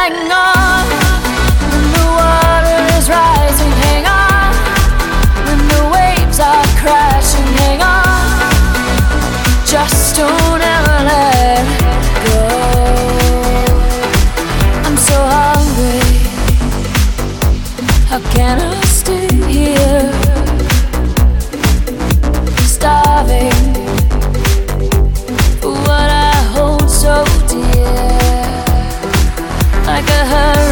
hang on. When the water is rising, hang on. When the waves are crashing, hang on. Just don't ever let go. I'm so hungry. How can I stay here? Starving for what I hold so dear. Like a hurricane